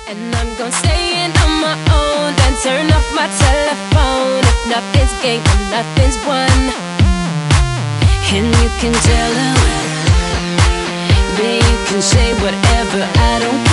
And I'm gonna say it on my own, then turn off my telephone. If nothing's gained and nothing's won, and you can tell them, then you can say whatever, I don't care.